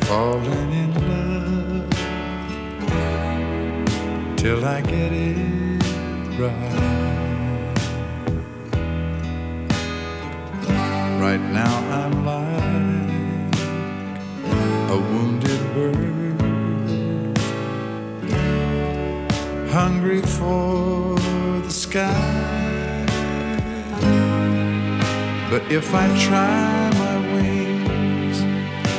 falling in love till I get it right. Right now I'm like a wounded bird, hungry for the sky. But if I try